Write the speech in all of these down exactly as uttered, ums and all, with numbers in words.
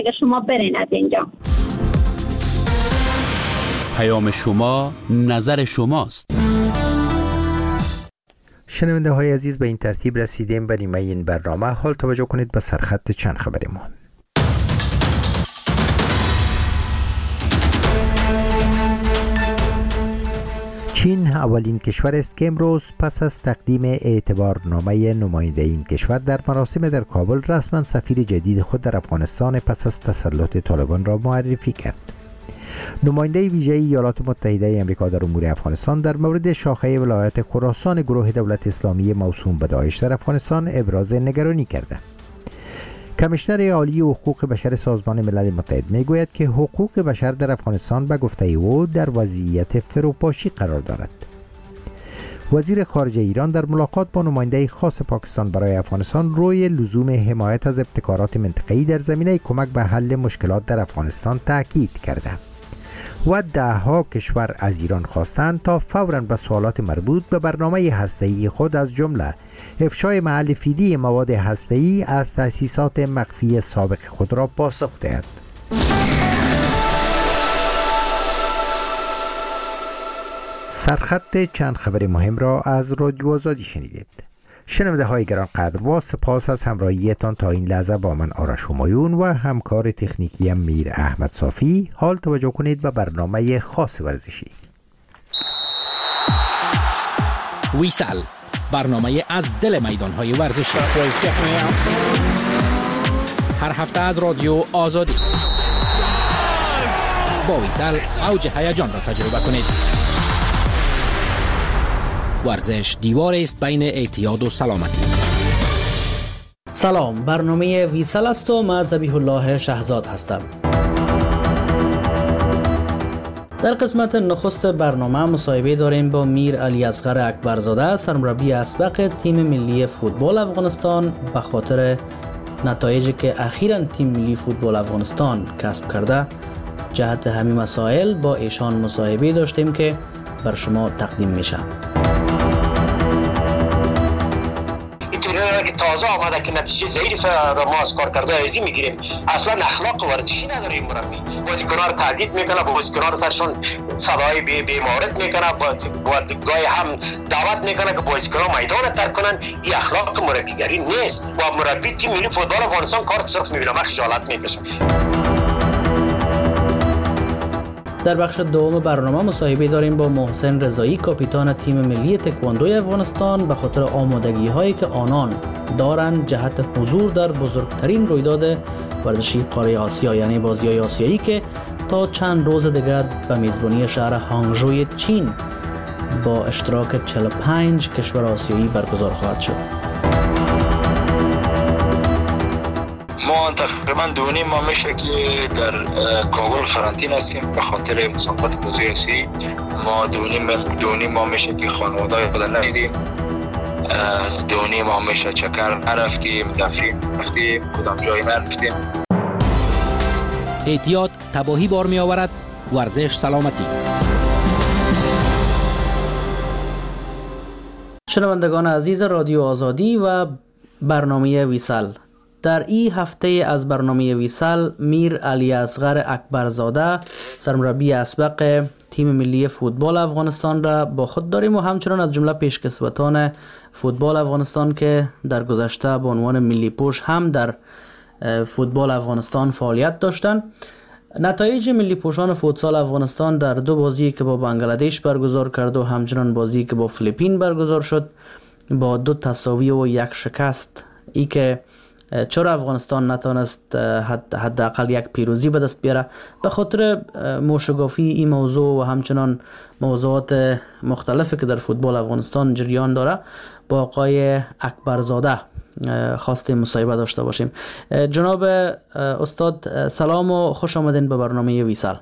دیگه شما برین از اینجا. پیام شما نظر شماست. شنونده های عزیز، به این ترتیب رسیدیم به نیمه این برنامه. حال توجه کنید به سرخط چند خبرمان. چین اولین کشور است که امروز پس از تقدیم اعتبارنامه نماینده این کشور در مراسم در کابل رسما سفیر جدید خود در افغانستان پس از تسلط طالبان را معرفی کرد. نماینده ویژه ایالات متحده امریکا در امور افغانستان در مورد شاخه ولایت خراسان گروه دولت اسلامی موسوم به داعش در افغانستان ابراز نگرانی کرده. کمیشنر عالی حقوق بشر سازمان ملل متحد میگوید که حقوق بشر در افغانستان به گفته او در وضعیت فروپاشی قرار دارد. وزیر خارجه ایران در ملاقات با نماینده خاص پاکستان برای افغانستان روی لزوم حمایت از ابتکارات منطقه‌ای در زمینه کمک به حل مشکلات در افغانستان تاکید کرده و دهها کشور از ایران خواستند تا فوراً به سوالات مربوط به برنامه هسته‌ای خود از جمله افشای محل فیدی مواد هسته‌ای از تأسیسات مخفی سابق خود را پاسخ دهد. سرخط چند خبر مهم را از رادیو آزادی شنیدید. شنونده های گرانقدر، با سپاس از همراهیتان تا این لحظه با من آرش همایون و همکار تکنیکی میر احمد صافی. حال توجه کنید به برنامه خاص ورزشی. ویسال، برنامه از دل میدان های ورزشی، هر هفته از رادیو آزادی. با ویسال اوج هیجان را تجربه کنید. ورزش دیوار است بین اعتیاد و سلامتی. سلام، برنامه ویسال است و من ذبیح الله شهزاد هستم. در قسمت نخست برنامه مصاحبه داریم با میر علی اصغر اکبرزاده، سرمربی اسبق تیم ملی فوتبال افغانستان، به خاطر نتایجی که اخیراً تیم ملی فوتبال افغانستان کسب کرده. جهت همین مسائل با ایشان مصاحبه داشتیم که بر شما تقدیم میشه. که تازه آمده که نتیجه ضعیف را ما از کارکردهای ریاضی میگیریم، اصلا اخلاق ورزشی نداره این مربی. بازیکن‌ها رو تهدید میکنه، بازیکن‌ها رو سرشون صدای بی بیمارت میکنه، با گاهی هم دعوت میکنه که بازیکن‌ها میدان ترک کنن. این اخلاق مربیگری نیست. با مربی تیم ملی فوتبال افغانستان کارت سرخ میبینه، من خجالت میکشم. در بخش دوم برنامه مصاحبه داریم با محسن رضایی، کاپیتان تیم ملی تکواندوی افغانستان، به خاطر آمادگی هایی که آنان دارند جهت حضور در بزرگترین رویداد ورزشی قاره آسیا، یعنی بازی‌های آسیایی که تا چند روز دیگر به میزبانی شهر هانگژوی چین با اشتراک چهل و پنج کشور آسیایی برگزار خواهد شد. ما تقریبا دو نیم ماه میشه که در کابل فرانتین هستیم به خاطر مسابقات بازی آسیایی. ما دو نیم دو نیم ماه میشه که خانواده‌های خود ندیدیم، دو نیم ماه میشه چکر نرفتیم، تفریح نرفتیم، کدام جایی نرفتیم. اعتیاد تباهی بار می آورد، ورزش سلامتی. شنوندگان عزیز رادیو آزادی و برنامه ویسال، در این هفته از برنامه ویسال میر علی اصغر اکبرزاده، سرمربی اسبق تیم ملی فوتبال افغانستان را با خود داریم و همچنان از جمله پیشکسوتان فوتبال افغانستان که در گذشته به عنوان ملی پوش هم در فوتبال افغانستان فعالیت داشتند. نتایج ملی پوشان فوتسال افغانستان در دو بازی که با بنگلادش برگزار کرد و همچنان بازی که با فیلیپین برگزار شد با دو تساوی و یک شکست، ای که چرا افغانستان نتونست حداقل یک پیروزی به دست بیاره، به خاطر موشگافی این موضوع و همچنان موضوعات مختلفی که در فوتبال افغانستان جریان داره با آقای اکبرزاده خواستیم مصاحبه داشته باشیم. جناب استاد سلام و خوش آمدین به برنامه ویسال.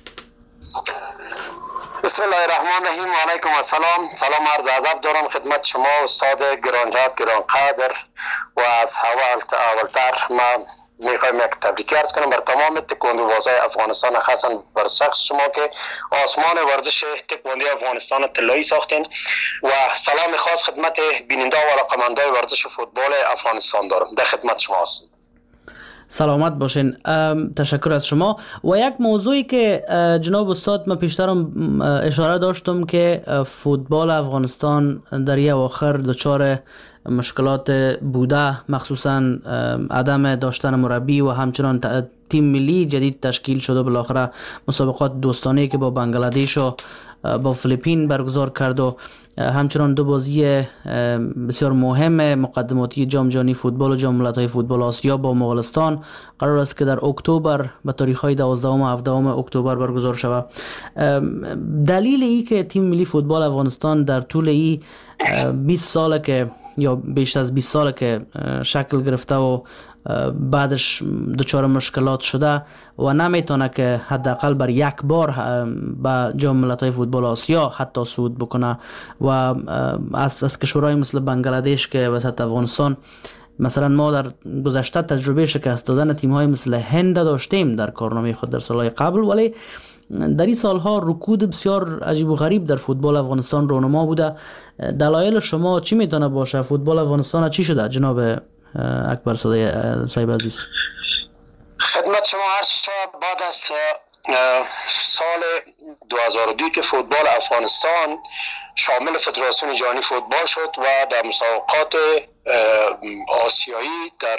بسم الله الرحمن الرحیم و علیکم السلام. سلام عرض ادب دارم خدمت شما استاد گرانجهت گرانقدر و از اول اولتر من میخوایم یک تبریک عرض کنم بر تمام تکواندو بازای افغانستان، خاصا بر شخص شما که آسمان ورزش تکواندو افغانستان طلایی ساختین و سلام خاص خدمت بیننده و علاقمندان ورزش فوتبال افغانستان دارم. در خدمت شما هستم. سلامت باشین. تشکر از شما. و یک موضوعی که جناب استاد من پیشترم اشاره داشتم که فوتبال افغانستان در یه آخر دچار مشکلات بوده، مخصوصا عدم داشتن مربی و همچنان تیم ملی جدید تشکیل شده. بالاخره مسابقات دوستانه که با بنگلادش و با فیلیپین برگزار کرد و همچنان دو بازی بسیار مهم مقدماتی جام جهانی فوتبال و جام ملت‌های فوتبال آسیا با مغولستان قرار است که در اکتبر به تاریخ‌های دوازدهم و هفدهم اکتبر برگزار شود. دلیل ای که تیم ملی فوتبال افغانستان در طول ای بیست ساله که یا بیشتر از بیست ساله که شکل گرفته و بعدش دچار مشکلات شده و نمیتونه که حداقل بر یک بار به جام ملت‌های فوتبال آسیا حتی صعود بکنه و از از کشورهای مثل بنگلادش که وسط افغانستان، مثلا ما در گذشته تجربه شکست دادن تیم‌های مثل هند داشتیم در کارنامه خود در سالهای قبل، ولی در این سالها رکود بسیار عجیب و غریب در فوتبال افغانستان رونما بوده. دلایل شما چی میتونه باشه؟ فوتبال افغانستان چی شده جناب اکبر صادق صاحب عزیز؟ خدمت شما عرض شد بعد از سال دو هزار و دو که فوتبال افغانستان شامل فدراسیون جهانی فوتبال شد و در مسابقات آسیایی در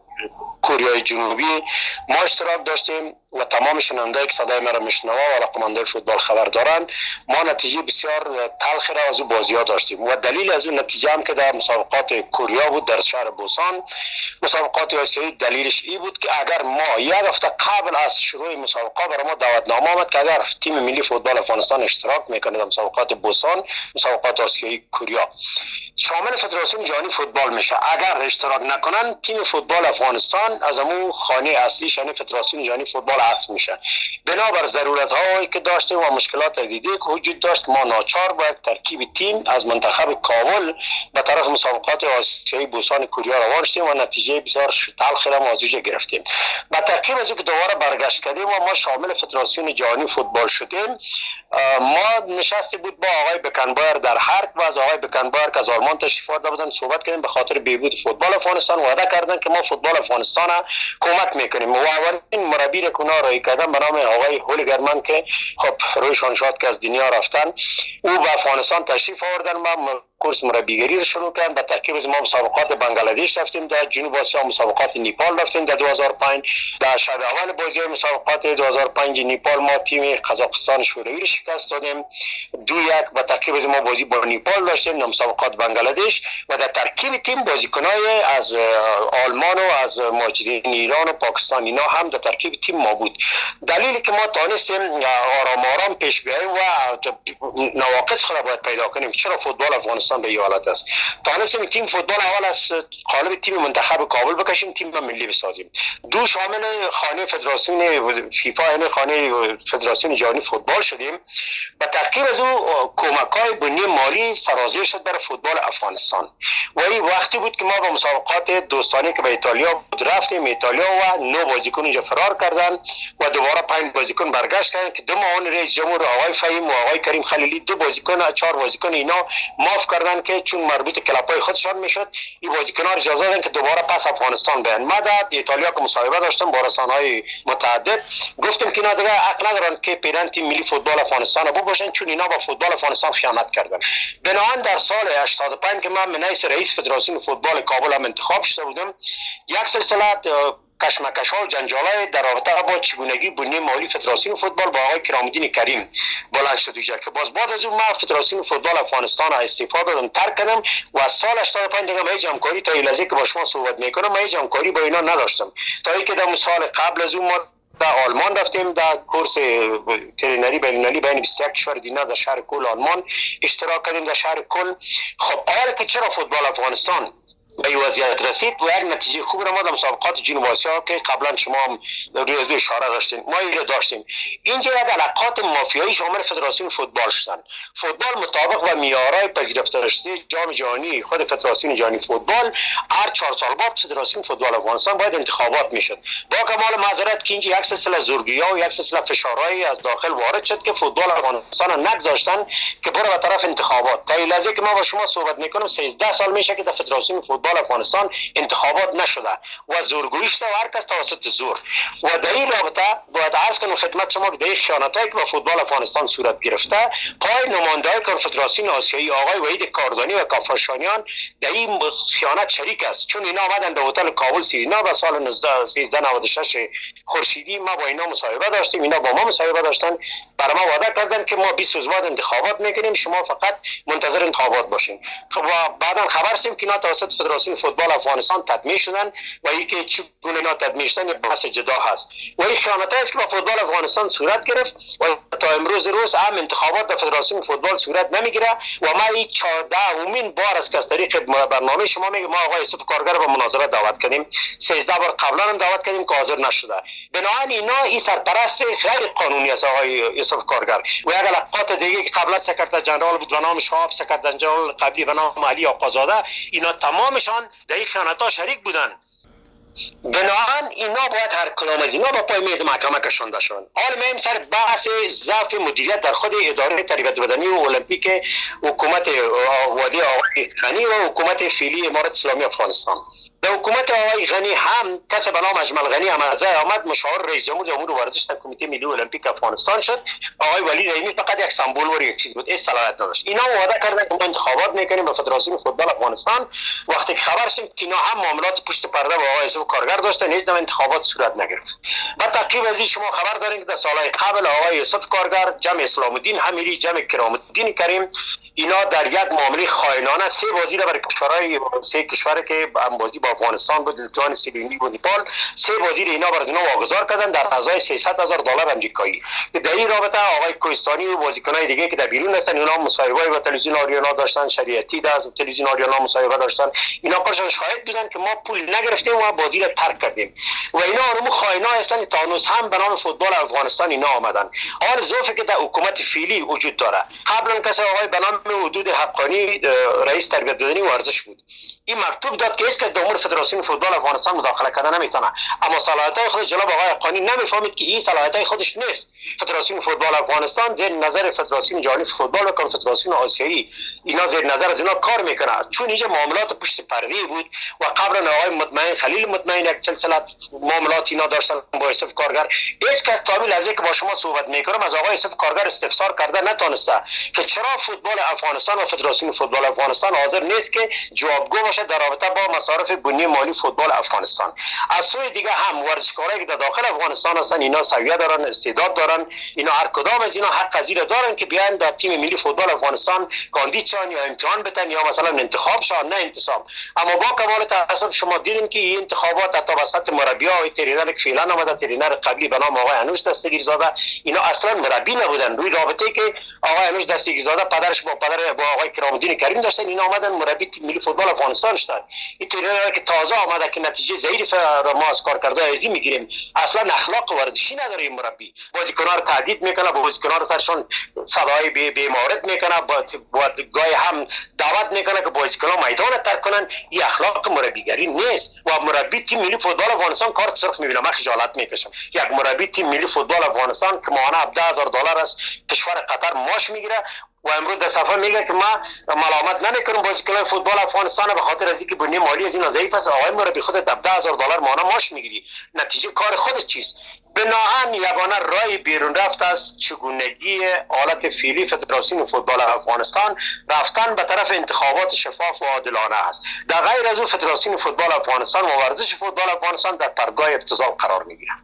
کره جنوبی ما اشتراک داشتیم و تمام شنوندهایی که صدای مرا میشنوند و علاقه‌مندان فوتبال خبر دارند، ما نتیجه بسیار تلخی را از او بازی‌ها داشتیم و دلیل از اون نتیجه هم که در مسابقات کره بود در شهر بوسان، مسابقات آسیایی، دلیلش این بود که اگر ما یک هفته قبل از شروع مسابقات برای ما دعوتنامه آمد که اگر تیم ملی فوتبال افغانستان اشتراک میکنه در مسابقات بوسان، مسابقات آسیایی کره، شامل فدراسیون جهانی فوتبال میشه. اگر اشتراک نکنن تیم فوتبال افغانستان از همون خانه اصلیش یعنی فدراسیون جهانی فوتبال حذف میشه. بنابر ضرورت هایی که داشتیم و مشکلات دیده که وجود داشت، ما ناچار باید ترکیب تیم از منتخب کابل به طرف مسابقات آسیایی بوسان کره روان شدیم و نتیجه بسیار تلخی را موضوع گرفتیم. با ترکیب از که دوباره برگشت کردیم و ما شامل فدراسیون جهانی فوتبال شدیم، ما نشستی بود با آقای بکنبایر در هرک و از آقای بکنبایر که از آلمان تشریف آورده بودن صحبت کردیم به خاطر بهبود فوتبال افغانستان. وعده کردن که ما فوتبال افغانستان کمک میکنیم و اولین مربی را که رای کردن به نام آقای هولیگرمن که خب رویشان شد که از دنیا رفتن، او به افغانستان تشریف آوردن و کورس مربیگری رو شروع کردن. با ترکیب از ما مسابقات بنگلادش رفتیم، در جنوب آسیا مسابقات نیپال رفتیم در دو هزار و پنج. در شب اول بازی مسابقات دو هزار و پنج نیپال ما تیم قزاقستان شوروی رو شکست دادیم دو یک. با ترکیب از ما بازی با نیپال داشتیم در مسابقات بنگلادش و در ترکیب تیم بازیکنای از آلمان و از مهاجرین ایران و پاکستان اینا هم در ترکیب تیم ما بود. دلیلی که ما تانستیم آرام آرام پیش بیاییم و نواقص خود باید پیدا کنیم چرا فوتبال افغانستان به این حالت است. تانستیم تیم فوتبال اول از قالب تیم منتخب کابل بکشیم، تیم ملی بسازیم. دو شامل خانه فدراسیون فیفا یعنی خانه فدراسیون جهانی فوتبال شدیم. با ترکیب از او کمک‌های بنیه مالی سرازیر شد برای فوتبال افغانستان و این وقتی بود که ما با مسابقات دوستانه که به ایتالیا بود رفتیم. ایتالیا و نو بازیکن اینجا فرار کردن و دوباره پنج بازیکن برگشت کردن که دو معاون رئیس جمهور آقای فهیم و آقای کریم خلیلی دو بازیکن چهار بازیکن اینا معاف کردن که چون مربوط کلاب‌های خودشان میشد این بازیکن‌ها اجازه دادن که دوباره پس افغانستان بیان. ما در ایتالیا که مصاحبه داشتم با رسانه‌های متعدد گفتم که اینا دیگه حق ندارن که پیرن تیم ملی فوتبال افغانستان رو باشن چون اینا با فوتبال افغانستان خیانت کردن. بنابراین در سال هشتاد و پنج که من من رئیس فدراسیون فوتبال کابل هم انتخاب شده بودم، یک سلسله کشمکش ها و جنجال های در رابطه با چگونگی بنیه مالی فدراسیون فوتبال با آقای کرام‌الدین کریم بلند شد که باز بعد از اون من فدراسیون فوتبال افغانستان استعفا دادم، ترک کردم و از سال هشتاد و پنج دیگه من همکاری تا این لحظه که با شما صحبت میکنم من همکاری با اینا نداشتم تا اینکه در سال قبل از اون ما در آلمان رفتیم در کورس ترینری بین‌المللی بین بیست و یک کشور دیگر در شهر کل آلمان اشتراک کردیم در شهر کل. خب حالا که چرا فوتبال افغانستان به این وضعیت رسید و یک نتیجه خوب را ما در مسابقات جنوب آسیا که قبلا شما هم روی از اشاره داشتین ما این را داشتیم. اینجا یک علاقات مافیایی شامل فدراسیون فوتبال شدن. فوتبال مطابق و معیارهای پذیرفته شده جام جهانی خود فدراسیون جهانی فوتبال هر چهار سال بعد فدراسیون فوتبال افغانستان باید انتخابات میشد. با کمال معذرت که اینجا یک سلسله زورگی‌ها و یک سلسله فشارهایی از داخل وارد شد که فوتبال افغانستان نگذاشتن که بره به طرف انتخابات. تا این لحظه که ما با شما صحبت میکنم سیزده سال میشه که در فدراسیون فوتبال فوتبال افغانستان انتخابات نشده و زورگویی شده و هر کس توسط زور. و در این رابطه باید عرض کنم خدمت شما که در این خیانتایی که با فوتبال افغانستان صورت گرفته، پای نماینده‌های کنفدراسیون آسیایی آقای وحید کاردانی و کافرشانیان در این خیانت شریک است، چون اینا آمدن در هتل کابل سیرینا و سال سیزده نود و شش خورشیدی ما با اینا مصاحبه داشتیم، اینا با ما مصاحبه داشتن، برای ما وعده کردن که ما بیست روز بعد انتخابات میکنیم، شما فقط منتظر انتخابات باشین. و بعدا خبر رسید که اینا توسط فدراسیون فوتبال افغانستان تدمیج شدن و اینکه چگونه اینا تدمیج شدن بحث جدا هست. و این خیانت است که با فوتبال افغانستان صورت گرفت و تا امروز روز هم انتخابات در فدراسیون فوتبال صورت نمیگیره و ما این چهاردهمین بار است که از طریق برنامه شما میگه ما آقای یوسف کارگر به مناظره دعوت کردیم، سیزده بار قبلا هم دعوت کردیم که حاضر نشده. بنابراین اینا این سرپرست غیر قانونی است آقای یوسف کارگر و یک لقات دیگه که قبلا سکرتر جنرال بود به نام شهاب، سکرتر جنرال قبلی به نام علی آقازاده، اینا تمامشان در این خیانت‌ها شریک بودن. بنابراین اینا باید هر کدام از اینا با پای میز محکمه کشانده شوند. حال مهم سر بحث ضعف مدیریت در خود اداره تربیت بدنی و المپیک حکومت وادی آقای غنی و حکومت فعلی امارت اسلامی افغانستان. در حکومت آقای غنی هم کس به نام اجمل غنی امرزه آمد مشاور رئیس جمهور امور ورزش در کمیته ملی المپیک افغانستان شد. آقای ولی رحیمی فقط یک سمبل و یک چیز بود، این صلاحیت نداشت. اینا وعده کردن که ما انتخابات میکنیم به فدراسیون فوتبال افغانستان. وقتی که خبر شد که اینا هم معاملات پشت پرده با آقای یوسف کارگر داشتن، هیچ انتخابات صورت نگرفت. با تعقیب از این شما خبر دارین که در سالهای قبل آقای یوسف کارگر، جمع اسلام الدین حمیری، جمع کرام الدین کریم، اینا در یک معامله خائنانه سه بازی را برای کشورهای سه کشوری که هم بازی با افغانستان بود، لوتان، سریلانی و نپال، سه بازی را اینا برای اینا واگذار کردن در ازای سیصد هزار دلار آمریکایی. در این رابطه آقای کوهستانی و بازیکنان دیگه که در بیرون هستن اینا مصاحبه با تلویزیون آریانا داشتن، شریعتی در تلویزیون آریانا مصاحبه داشتن، اینا کارشون شاهد بودن که ما پول نگرفتیم و بازی را ترک کردیم و اینا اونم خائنا هستن. تانوس هم به نام فوتبال افغانستان اینا آمدن. حال ظروفی که در حکومت فعلی وجود داره، قبلا کسی آقای به نام حدود حقانی رئیس تربیت بدنی و ورزش بود، این مکتوب داد که هیچ کس در امور فدراسیون فوتبال افغانستان مداخله کردن نمیتونه، اما صلاحیت‌های خود جناب آقای حقانی نمیفهمید که این صلاحیت‌های خودش نیست. فدراسیون فوتبال افغانستان زیر نظر فدراسیون جهانی فوتبال و کنفدراسیون آسیایی اینا زیر نظر از اینا کار میکنه، چون اینجا معاملات پشت پرده بود و قبلا آقای مطمئن خلیل مطمئن یک سلسله معاملات اینا داشتن با یوسف کارگر. هیچ کس تا به لحظه که با شما صحبت میکنم از آقای یوسف کارگر استفسار کرده نتونسته که چرا فوتبال افغانستان و فدراسیون فوتبال افغانستان حاضر نیست که جوابگو باشه در رابطه با مصارف بنیه مالی فوتبال افغانستان. از سوی دیگه هم ورزشکارایی که در داخل افغانستان هستن اینا سویه دارن، استعداد دارن، اینا هر کدام از اینا حق پذیر دارن که بیان در تیم ملی فوتبال افغانستان کاندید شن یا امتحان بدن یا مثلا انتخاب شن، نه انتصاب. اما با کمال تاسف شما دیدین که این انتخابات تا وسط مربی‌ها و ترینر که فعلا آمده، ترینر قبلی به نام آقای انوش دستگیرزاده، اینا اصلا مربی نبودن. روی رابطه که آقای انوش دستگیرزاده پدرش با پدر با آقای کرام الدین کریم داشتن، اینا آمدن مربی تیم ملی فوتبال افغانستان شدن. این ترینر که تازه آمده که نتیجه ضعیف ما از کارکردهای ازی میگیریم، اصلا اخلاق ورزشی نداره این مربی. بازیکن‌ها رو تهدید میکنه، بازیکن‌ها رو سرشون صدای بی بی مورد میکنه، با گاهی هم دعوت میکنه که بازیکن‌ها میدان ترک کنن. این اخلاق مربیگری نیست و مربی تیم ملی فوتبال افغانستان کارت سرخ میبینه. من خجالت میکشم یک مربی تیم ملی فوتبال افغانستان که ماهانه هفده هزار دلار است کشور قطر ماش میگیره و امروز در صفحه میگه که ما ملامت نمیکنم بازیکنان فوتبال افغانستان به خاطر از اینکه بنیه مالی از این ضعیف است. آقای مربی خودت هفده هزار دلار ماهانه ماش میگیری، نتیجه کار خودت چیست؟ بناهن یگانه رای بیرون رفت از چگونگی حالت فعلی فدراسیون فوتبال افغانستان رفتن به طرف انتخابات شفاف و عادلانه است. در غیر از او فدراسیون فوتبال افغانستان و ورزش فوتبال افغانستان در پرگاه ابتذال قرار میگیرند.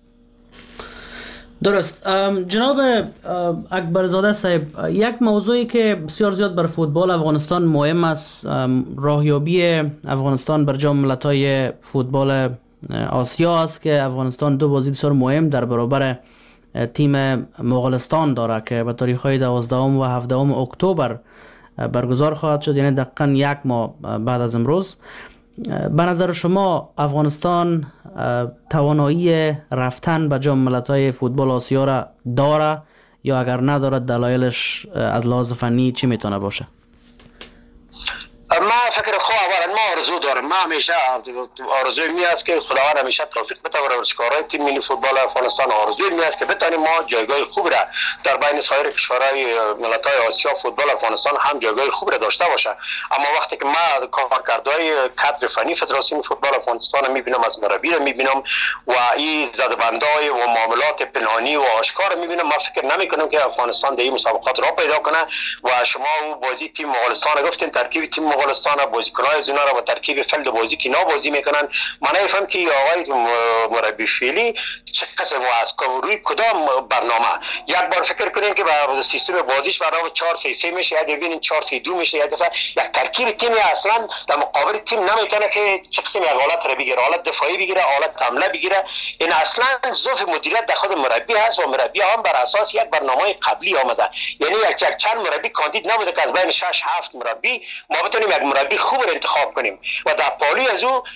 درست. جناب اکبرزاده صاحب، یک موضوعی که بسیار زیاد بر فوتبال افغانستان مهم است راهیابی افغانستان بر جام ملت‌های فوتبال آسیا است که افغانستان دو بازی بسیار مهم در برابر تیم مغولستان داره که به تاریخ‌های دوازدهم و هفدهم اکتبر برگزار خواهد شد، یعنی دقیقاً یک ماه بعد از امروز. به نظر شما افغانستان توانایی رفتن به جام ملت‌های فوتبال آسیا را داره، یا اگر نداره دلایلش از لحاظ فنی چی میتونه باشه؟ بله، افغانستان یک کشور بسیار بزرگ است، یک کشور بسیار ما فکر خو اولا ما آرزو دارم، ما همیشه آرزوی می است که خداوند همیشه توفیق بده و ورزشکارای تیم ملی فوتبال افغانستان آرزوی می است که بتونیم ما جایگاه خوب را در بین سایر کشورهای ملت‌های آسیا فوتبال افغانستان هم جایگاه خوب را داشته باشه. اما وقتی که ما کارکردهای کادر فنی فدراسیون فوتبال افغانستان میبینم، از مربی را میبینم و این زدبندای و معاملات پنهانی و آشکار میبینم، ما فکر نمیکنم که افغانستان در این مسابقات را پیدا کنه. و شما بازی تیم مغولستان گفتین، ترکیب تیم مغولستان بازیکن‌های از اینا را با ترکیب فلد بازی که اینا بازی میکنن، من نمیفهم که آقای مربی فعلی چه قسم و از روی کدام برنامه. یک بار فکر کنین که با سیستم بازیش برنامه چهار سه سه میشه، یا ببینین چهار سه دو میشه، یا دفعه یک ترکیب تیم اصلا در مقابل تیم نمیتونه که چه قسم یک حالت را بگیره، حالت دفاعی بگیره، حالت حمله بگیره. این اصلا ضعف مدیریت در خود مربی هست و مربی هم بر اساس یک برنامه قبلی آمده. یعنی یک چند مربی کاندید نبوده که از بین شش هفت مربی ما بتونیم یک مربی خوب را انتخاب کنیم و در پالی از او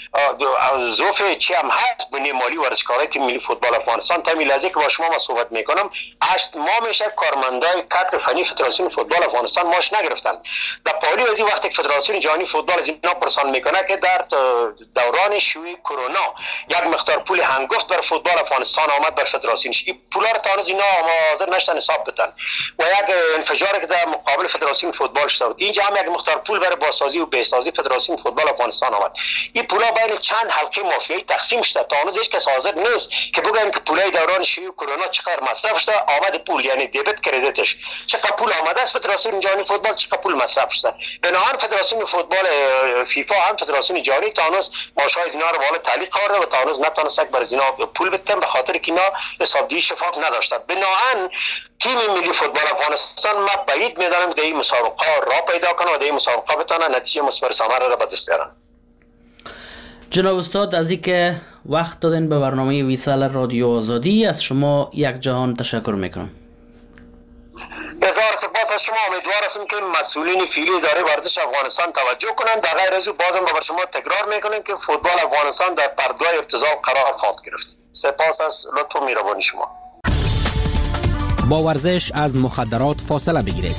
ضعف چی هم هست بنیه مالی ورزشکارای تیم ملی فوتبال افغانستان. تا لحظه که با شما ما صحبت میکنم هشت ماه میشه کارمندای کادر فنی فدراسیون فوتبال افغانستان ماش نگرفتن. در پالی از این وقتی که فدراسیون جهانی فوتبال از اینا پرسان میکنه که در دوران شیوع کرونا یک مقدار پول هنگفت بر فوتبال افغانستان آمد بر فدراسیون، این پولا رو تا هنوز اینا حاضر نشدن حساب بدن و یک انفجاری که در مقابل فدراسیون فوتبال شد. اینجا هم یک مقدار پول برای بازسازی و بهسازی فدراسیون فوتبال افغانستان آمد. این پولا بین چند حلقه مافیایی تقسیم شده، تا هنوز هیچ کس حاضر نیست که بگن که پولای دوران شیوع کرونا چقدر مصرف شده، آمد پول یعنی دیبت کردیتش چقدر پول آمده است فدراسیون جهانی فوتبال، چقدر پول مصرف شده. بنابراین فدراسیون فوتبال فیفا هم فدراسیون جهانی تا هنوز ماشای اینا رو بالا تعلیق کرده و تا هنوز نتونست بر اینا پول بدن، به خاطر که اینا حسابدهی شفاف نداشتن. بنابراین تیم ملی فوتبال افغانستان ما بعید میدانم که این مسابقه را پیدا کنه و در این مسابقه بتونه نتیجه مثمر ثمر را به دست بیارن. جناب استاد، از اینکه وقت دادین به برنامه ویسال رادیو آزادی، از شما یک جهان تشکر میکنم. هزار سپاس از شما. امیدوار هستم که مسئولین فعلی اداره ورزش افغانستان توجه کنند. در غیر از او بازم به شما تکرار میکنیم که فوتبال افغانستان در پرده ارتزاق قرار خواهد گرفت. سپاس از لطف و مهربانی شما. با ورزش از مخدرات فاصله بگیرید.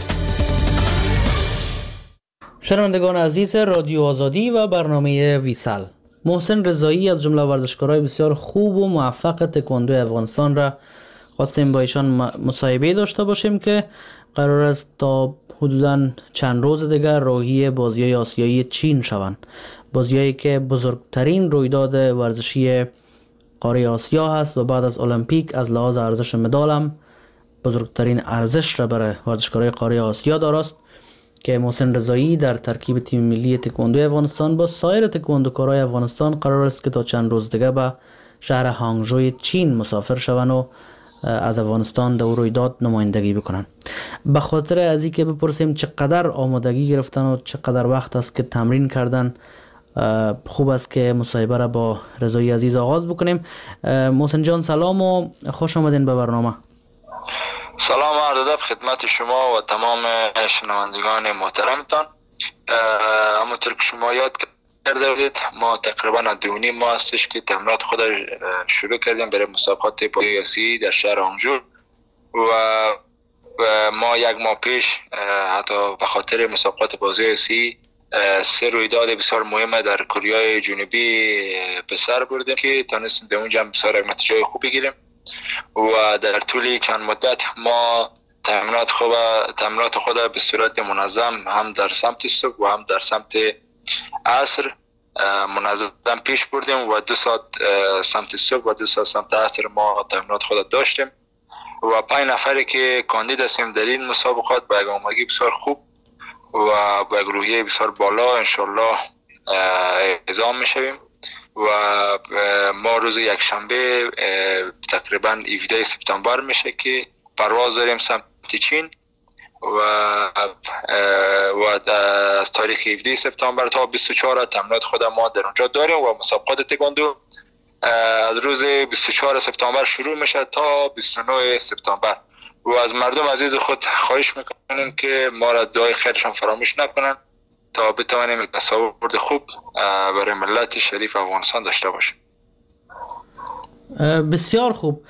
شنوندگان عزیز رادیو آزادی و برنامه ویسال، محسن رضایی از جمله ورزشکارای بسیار خوب و موفق تکواندو افغانستان را خواستیم با ایشان مصاحبه داشته باشیم که قرار است تا حدوداً چند روز دیگر راهی بازی‌های آسیایی چین شوند، بازی‌هایی که بزرگترین رویداد ورزشی قاره آسیا هست و بعد از المپیک از لحاظ ارزش مدال هم بزرگترین ارزش را برای ورزشکارای قاره آسیا دارست که محسن رضایی در ترکیب تیم ملی تکواندو افغانستان با سایر تکواندوکارای افغانستان قرار است که تا چند روز دیگه به شهر هانگژوی چین مسافر شوند و از افغانستان در رویداد نمایندگی بکنن. به خاطر از اینکه بپرسیم چقدر آمادگی گرفتن و چقدر وقت است که تمرین کردن، خوب است که مصاحبه را با رضایی عزیز آغاز بکنیم. محسن جان سلام و خوش آمدین به برنامه. سلام و ادب خدمت شما و تمام شنوندگان محترمتان. همونطور که شما یاد کرده بودید ما تقریبا دو نیم ماه هستش که تمرینات خود شروع کردیم برای مسابقات بازی آسیایی در شهر هانگژو و ما یک ماه پیش حتی به خاطر مسابقات بازی آسیایی سه رویداد بسیار مهم در کره جنوبی به سر بردیم که تونستیم در اونجا بسیار نتیجه خوب بگیریم و در طول چند مدت ما تمرینات خود تمرینات خود به صورت منظم هم در سمت صبح و هم در سمت عصر منظم پیش بردیم و دو ساعت سمت صبح و دو ساعت سمت عصر ما تمرینات خود داشتیم و پنج نفری که کاندید هستیم در این مسابقات با یک آمادگی بسیار خوب و با یک روحیه بسیار بالا انشالله اعزام میشویم و ما روز یک شنبه تقریبا هفدهم سپتامبر میشه که پرواز داریم سمت چین و و از تاریخ هفدهم سپتامبر تا بیست و چهارم تمرینات خود ما در اونجا داریم و مسابقات تکواندو از روز بیست و چهارم سپتامبر شروع میشه تا بیست و نهم سپتامبر و از مردم عزیز خود خواهش میکنیم که ما را دعای خیرشان فراموش نکنن تا بتوانیم تصاورد خوب برای ملت شریف افغانستان داشته باشیم. بسیار خوب.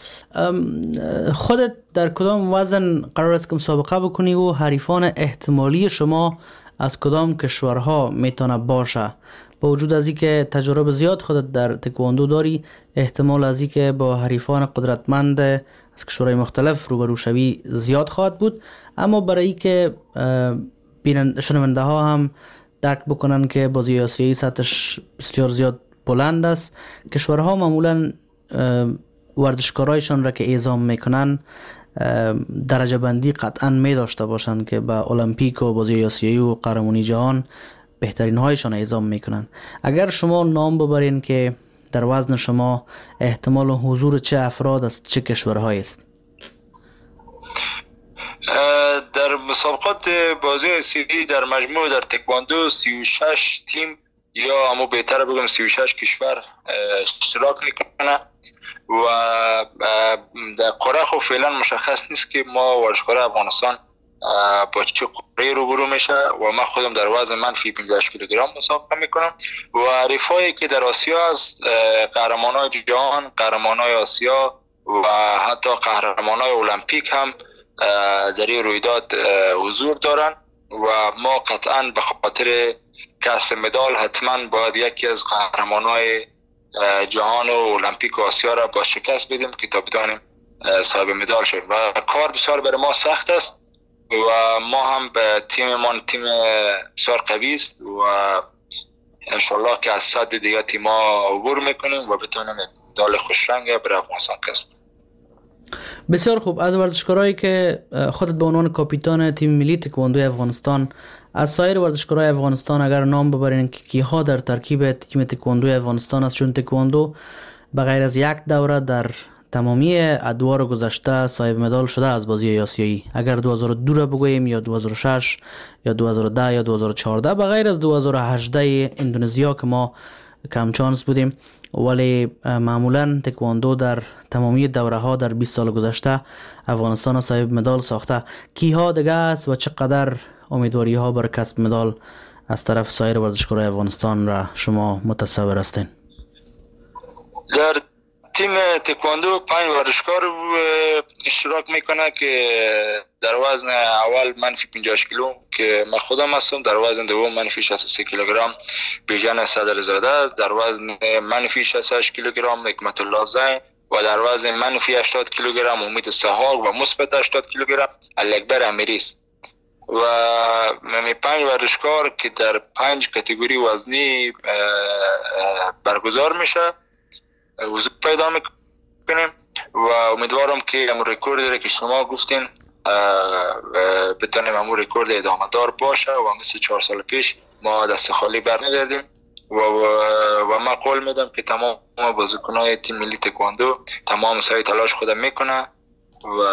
خودت در کدام وزن قرار است که مسابقه بکنی و حریفان احتمالی شما از کدام کشورها میتونه باشه؟ با وجود از اینکه تجربه زیاد خودت در تکواندو داری، احتمال از اینکه با حریفان قدرتمند از کشورهای مختلف روبرو شوی زیاد خواهد بود، اما برای اینکه شنونده ها هم درک بکنن که بازی آسیایی سطحش بسیار زیاد بلند است، کشورها معمولا ورزشکارایشان را که اعزام میکنن درجه بندی قطعا می داشته باشند که به المپیک و بازی آسیایی و قهرمانی جهان بهترین هایشان اعزام میکنن. اگر شما نام ببرین که در وزن شما احتمال حضور چه افراد از چه کشورهایی است؟ در مسابقات بازی آسیایی در مجموع در تکواندو سی و شش تیم یا اما بهتر بگم سی و شش کشور اشتراک میکنه و در قاره خب فعلا مشخص نیست که ما ورزشکار افغانستان با چه قاره روبرو میشه و من خودم در وزن منفی پنجاه و هشت کیلوگرم مسابقه میکنم و حریفایی که در آسیا است قهرمانای جهان، قهرمانای آسیا و حتی قهرمانای المپیک هم در این رویداد حضور دارن و ما قطعا به خاطر کسب مدال حتما باید یکی از قهرمانای جهان و المپیک و آسیا را با شکست بدیم که تا بتوانیم صاحب مدال شویم و کار بسیار برای ما سخت است و ما هم به تیممان تیم بسیار قوی است و انشالله که از صد دیگه تیما عبور میکنیم و بتونیم مدال خوشرنگ برای افغانستان کسب. بسیار خوب. از ورزشکارایی که خودت به عنوان کاپیتان تیم ملی تکواندو افغانستان، از سایر ورزشکارای افغانستان اگر نام ببرین که کیها در ترکیب تیم تکواندو افغانستان است، چون تکواندو به غیر از یک دوره در تمامی ادوار گذشته صاحب مدال شده از بازی آسیایی. اگر دو هزار و دو را بگوییم یا دو هزار و شش یا دو هزار و ده یا دو هزار و چهارده، به غیر از دو هزار و هجده اندونزیا که ما کم چانس بودیم، ولی معمولا تکواندو در تمامی دوره ها در بیست سال گذشته افغانستان صاحب مدال ساخته. کیها دیگه است و چقدر امیدواری ها بر کسب مدال از طرف سایر ورزشکارای افغانستان را شما متصور هستین؟ در تیم تکواندو پنج ورزشکار اشتراک میکنه که در وزن اول منفی پنجاه و هشت کیلو که من خودم هستم، در وزن دوم منفی شصت و سه کیلوگرم بیژن صدرزاده، در وزن منفی شصت و هشت کیلوگرم حکمت الله زین و در وزن منفی هشتاد کیلوگرم امید سحاق و مثبت هشتاد کیلوگرم الاکبر امیری است. و می پنج ورزشکار که در پنج کاتگوری وزنی برگزار میشه حضور پیدا میکنیم و امیدوارم که امون رکوردی را که شما گفتین بتونیم امون رکورد ادامه دار باشه و مثل چهار سال پیش ما دست خالی برنگردیم و, و, و من قول میدم که تمام بازیکنای تیم ملی تکواندو تمام سعی تلاش خودم میکنه و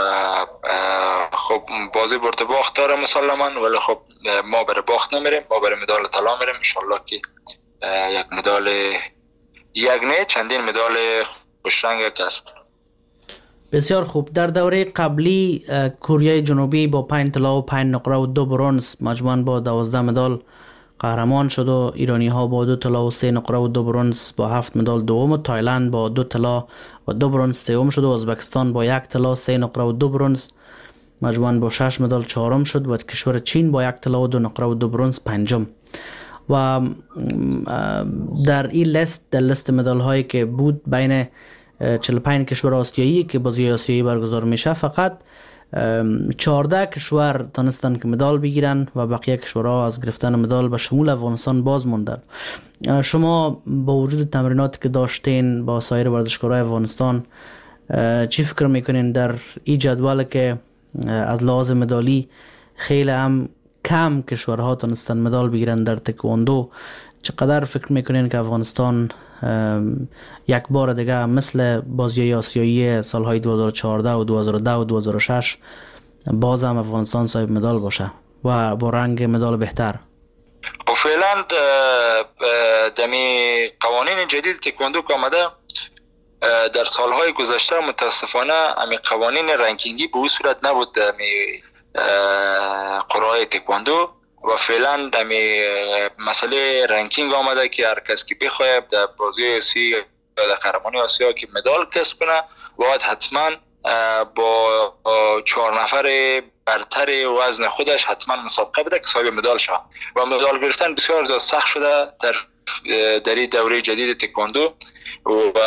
خب بازی برد باخت داره مسلما، ولی خب ما برای باخت نمیریم، ما برای مدال طلا میریم. انشالله که یک مدال یک نه چندین مدال خوشرنگ کسب. بسیار خوب. در دوره قبلی کره جنوبی با پنج طلا و پنج نقره و دو برنز مجموعاً با دوازده مدال قهرمان شد و ایرانی ها با دو طلا و سه نقره و دو برنز با هفت مدال دوم، و تایلند با دو طلا و دو برنز سوم شد و ازبکستان با یک طلا سه نقره و دو برنز مجموعاً با شش مدال چهارم شد و کشور چین با یک طلا و دو نقره و دو برنز پنجم. و در این لیست، در لیست مدال هایی که بود بین چهل و پنج کشور آسیایی که بازی آسیایی برگزار میشه، فقط چهارده کشور تانستن که مدال بگیرن و بقیه کشورها از گرفتن مدال به شمول افغانستان باز موندن. شما با وجود تمریناتی که داشتین با سایر ورزشکارای افغانستان چی فکر میکنین در این جدول که از لحاظ مدالی خیلی هم کم کشورها تونستن مدال بگیرن در تکواندو، چقدر فکر میکنین که افغانستان یک بار دیگه مثل بازی آسیایی سالهای دو هزار و چهارده و دو هزار و ده و دو هزار و شش باز هم افغانستان صاحب مدال باشه و با رنگ مدال بهتر؟ و فعلا دمی قوانین جدید تکواندو که آمده در سالهای گذشته متاسفانه امی قوانین رنکینگی به اون صورت نبود دمی قرعه تکواندو و فعلا دمی مسئله رنکینگ آمده که هر کس که بخواه در بازی آسیایی یا در قهرمانی آسیا که مدال کسب کنه باید حتما با چهار نفر برتر وزن خودش حتما مسابقه بده که صاحب مدال شود و مدال گرفتن بسیار زیاد سخت شده در در این دوره جدید تکواندو و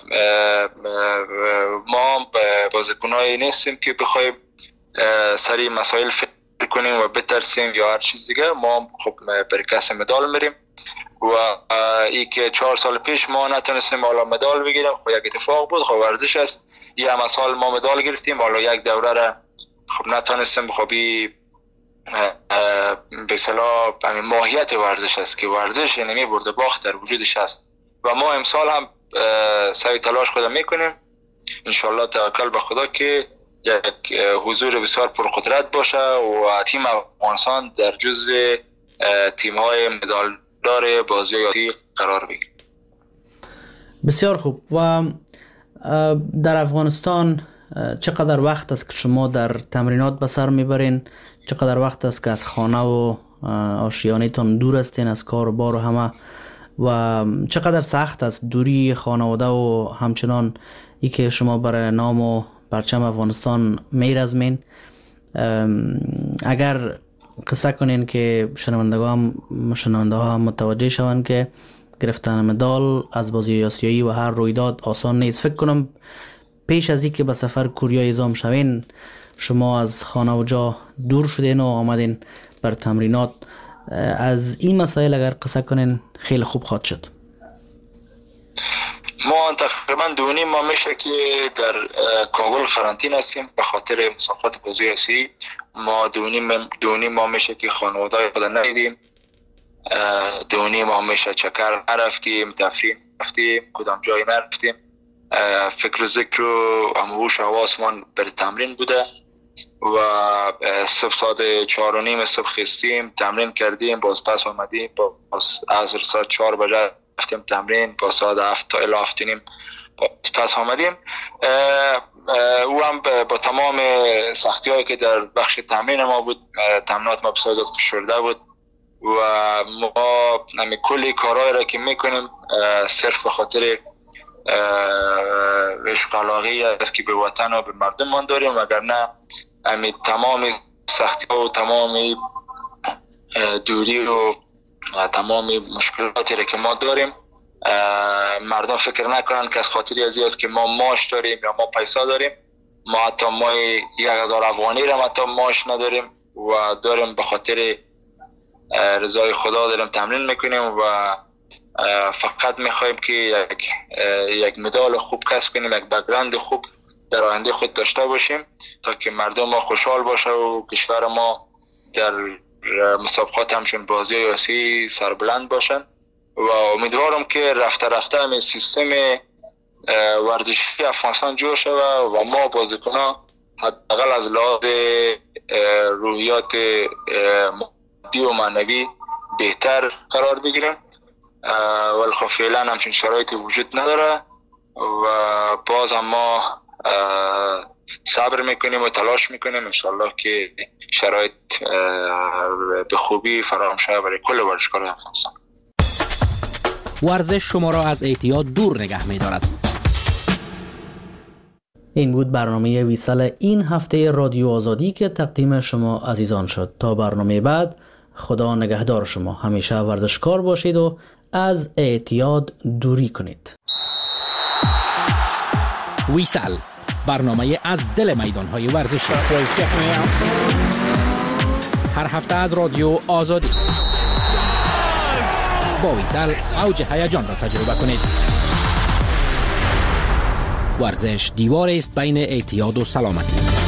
ما بازیکنایی نیستیم که بخوایم سری مسائل فکر کنیم و بترسیم یا هر چیز دیگه. ما خب برای کسب مدال میریم و ای که چهار سال پیش ما نتونستیم حالا مدال بگیریم، خب یک اتفاق بود، خب ورزش است. یه همه سال ما مدال گرفتیم، حالا یک دوره را خب نتونستیم. خب این به اصطلاح ماهیت ورزش است که ورزش یعنی برد و باخت در وجودش است و ما امسال هم سعی تلاش خود میکنیم انشالله، توکل به خدا که یک حضور بسیار پرقدرت باشه و تیم افغانستان در جزو تیم های مدالدار بازی آتی قرار بگیره. بسیار خوب. و در افغانستان چقدر وقت است که شما در تمرینات به سر میبرین؟ چقدر وقت است که از خانه و آشیانه‌تان دور هستین، از کار و بار و همه؟ و چقدر سخت است دوری خانواده و همچنان ای که شما برای نام و پرچم افغانستان میرزمین؟ اگر قصه کنین که شنوندگان هم شنونده ها هم متوجه شوند که گرفتن مدال از بازی آسیایی و هر رویداد آسان نیست. فکر کنم پیش از اینکه به سفر کوریا اعزام شوین شما از خانه و جا دور شدین و آمدین بر تمرینات. از این مسائل اگر قصه کنین خیلی خوب خواهد شد. ما تقریبا دو نیم ماه میشه که در کابل قرنطینه هستیم به خاطر مسابقات بازی آسیایی. ما دو نیم دو نیم ماه میشه که خانواده خود ندیدیم، دو نیم ماه میشه چکر نرفتیم، تفریح نرفتیم، کدام جایی نرفتیم. فکر و ذکر و اموش حواسمان بر تمرین بوده و صبح ساعت چهار و نیم صبح خستیم، تمرین کردیم، باز پس آمدیم، باز از ساعت چهار بجه رفتیم تمرین، با ساعت هفت تا الی هفت نیم پس آمدیم. او هم با تمام سختی هایی که در بخش تمرین ما بود، تمرینات ما بسیار زیاد فشرده بود و ما نمی کلی کارهایی را که میکنیم صرف به خاطر عشق علاقه است که به وطن و به مردم من داریم، اگر نه امی تمام سختی و تمام دوری و تمام مشکلاتی را که ما داریم مردم فکر نکنن که از خاطری از این است که ما معاش داریم یا ما پیسا داریم. ما حتی ما یک هزار افغانی را حتی معاش نداریم و داریم به خاطر رضای خدا داریم تمرین میکنیم و فقط میخوایم که یک یک مدال خوب کسب کنیم، یک بک‌گراند خوب در آینده خود داشته باشیم تا که مردم ما خوشحال باشه و کشور ما در مسابقات همچون بازی آسیایی سربلند باشن و امیدوارم که رفته رفته همین سیستم ورزشی افغانستان جور شود و ما بازیکنان حداقل از لحاظ روحیات مادی و معنوی بهتر قرار بگیریم، ولی خب فعلا همچین شرایطی وجود نداره و باز هم ما صبر میکنیم و تلاش میکنیم انشالله که شرایط به خوبی فراهم شود برای کل ورزشکاران افغانستان. ورزش شما را از اعتیاد دور نگه می‌دارد. این بود برنامه ویسال این هفته رادیو آزادی که تقدیم شما عزیزان شد. تا برنامه بعد خدا نگهدار شما. همیشه ورزشکار باشید و از اعتیاد دوری کنید. ویسال، برنامه از دل میدان‌های ورزشی. هر هفته از رادیو آزادی. با ویسال اوج هیجان را تجربه کنید. ورزش دیواری است بین اعتیاد و سلامتی.